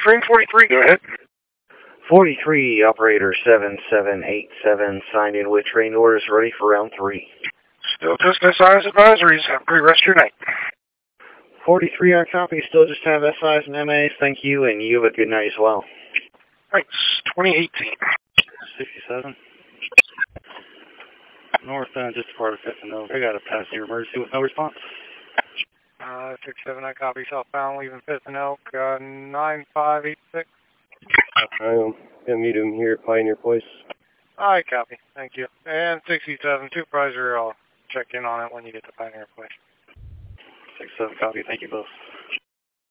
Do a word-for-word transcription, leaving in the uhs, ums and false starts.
Train forty-three, go ahead. forty-three, operator seven seven eight seven, signed in with train orders ready for round three. Still just S I's advisories. Have a great rest of your night. forty-three, I copy. Still just have S I's and M A's. Thank you, and you have a good night as well. Thanks. twenty eighteen. sixty-seven. Northbound, just departed fifth and Oak. I got a passenger emergency with no response. Uh, six seven, I copy. Southbound, leaving fifth and Oak, uh, nine five eight six. I am going to meet him here at Pioneer Place. I copy. Thank you. And sixty-seven, supervisor, I'll check in on it when you get to Pioneer Place. six seven, copy. Thank you both.